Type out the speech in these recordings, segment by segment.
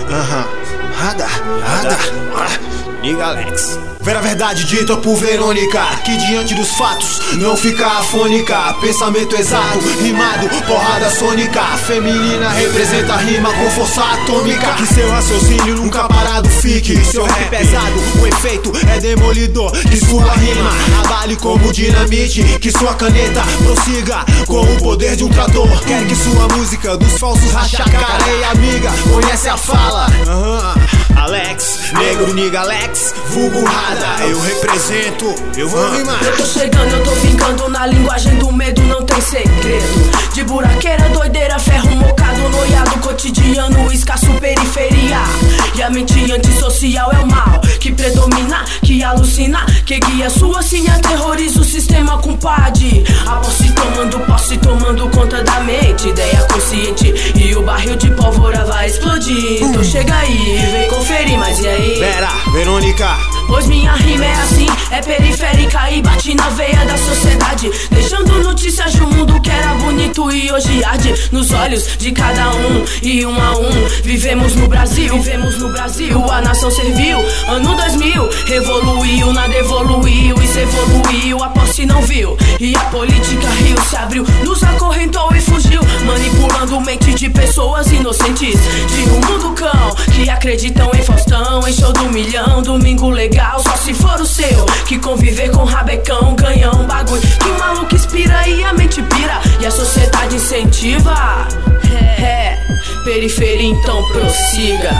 Liga Alex. Ver a verdade dita por Verônica, que diante dos fatos não fica afônica. Pensamento exato, rimado, porrada sônica. Feminina representa a rima com força atômica. Que seu raciocínio nunca parado fique. Seu rap pesado, o efeito é demolidor. Que sua rima abale como dinamite. Que sua caneta prossiga com o poder de um trator. Quer que sua música dos falsos racha a cara. Ei amiga, conhece a fala? Alex, negro nigga Alex, vulgo rada. Eu represento, eu vou rimar. Eu tô chegando, eu tô vingando. Na linguagem do medo não tem segredo. De buraqueira, doideira, ferro mocado, noiado, cotidiano, escasso, periferia. E a mente antissocial é o mal que predomina, que alucina, que guia sua sim, aterroriza o sistema, compadre. A posse tomando conta da mente. Ideia consciente e o barril de pólvora vai explodir. Então chega aí, vem conferir, mas e aí? Vera, Verônica. Pois minha rima é assim, é periférica e bate na veia da sociedade, deixando notícias do mundo que era bonito e hoje arde nos olhos de cada um e um a um. Vivemos no Brasil, a nação serviu. Ano 2000, revoluiu, nada evoluiu, isso evoluiu, a posse não viu. E a política riu, se abriu, nos acorrentou e fugiu, manipulando mente de pessoas inocentes de um mundo cão, que acreditam em Faustão, em show do milhão, domingo legal. Só se for o seu, que conviver com rabecão ganha um bagulho que o maluco inspira e a mente pira e a sociedade incentiva. Periferia então prossiga.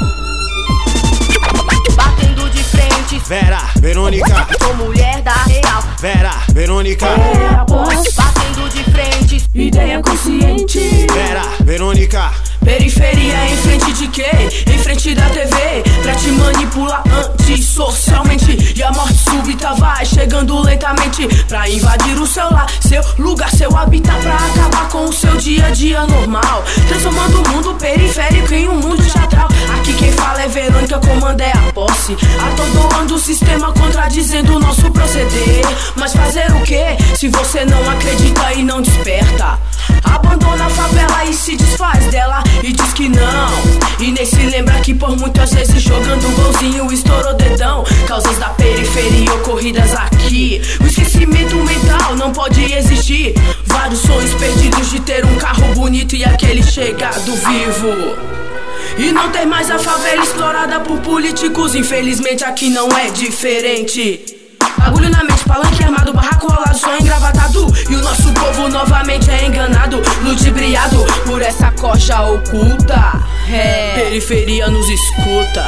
Batendo de frente, Vera, Verônica. sou mulher da real. Vera, Verônica. É a voz. Batendo de frente, ideia consciente. Vera, Verônica. Periferia em frente de quê? Em frente da TV, pra te manipular antissocialmente. E a morte súbita vai chegando lentamente pra invadir o seu lar, seu lugar, seu habitat, pra acabar com o seu dia a dia normal, transformando o mundo periférico em um mundo teatral. Aqui quem fala é Verônica, comanda é a posse, atordoando o sistema, contradizendo o nosso proceder. Mas fazer o quê? Se você não acredita e não desperta, abandona a favela e se desfaz dela e diz que não, e nem se lembra que por muitas vezes jogando golzinho estourou dedão. Causas da periferia ocorridas aqui, o esquecimento mental não pode existir. Vários sonhos perdidos de ter um carro bonito e aquele chegado vivo, e não ter mais a favela explorada por políticos. Infelizmente aqui não é diferente. Bagulho na mente, palanque armado, barraco rolado, sonho engravatado. E o nosso povo novamente é enganado, ludibriado por essa coxa oculta. Periferia nos escuta.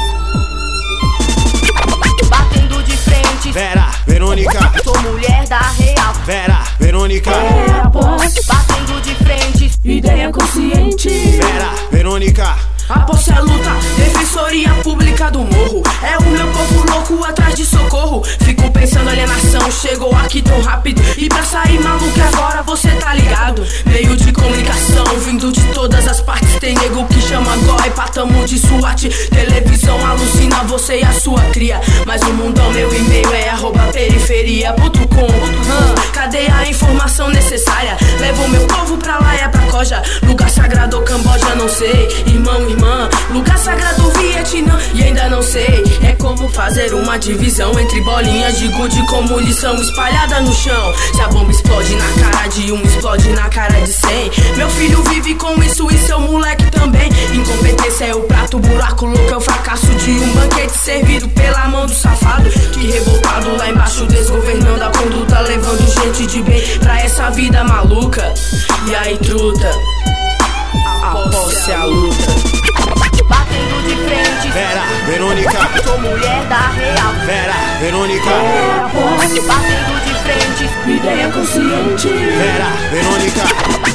Batendo de frente, Vera, Verônica. sou mulher da real. Vera, Verônica. É a voz. Batendo de frente, ideia consciente. Vera, Verônica. A posse é luta, defensoria pública do morro. É o meu povo louco atrás de socorro. Fico pensando, alienação chegou aqui tão rápido. E pra sair maluco agora você tá ligado. Meio de comunicação vindo de todas as partes. Tem nego que chama goi, patamo de SWAT. Televisão alucina você e a sua cria. Mas o mundão, meu e-mail é @periferia.com. Cadê a informação necessária? Levo meu povo pra lá, é pra Coja. Lugar sagrado ou Camboja, não sei. Irmão, irmã, lugar sagrado Vietnã. E ainda não sei, é como fazer uma divisão entre bolinhas de gude como lição espalhada no chão. Se a bomba explode na cara de um, explode na cara de 100. Meu filho vive com isso e seu moleque também. Incompetência é o prato, buraco louco é o fracasso de um banquete servido pela mão do safado, que revoltado lá embaixo desgovernando a conduta, levando gente de bem pra essa vida maluca. E aí truta, a posse é a luta. Batendo de frente, Vera, Verônica. sou mulher da real. Vera, Verônica. É a voz. Batendo de frente, ideia consciente. Vera, Verônica.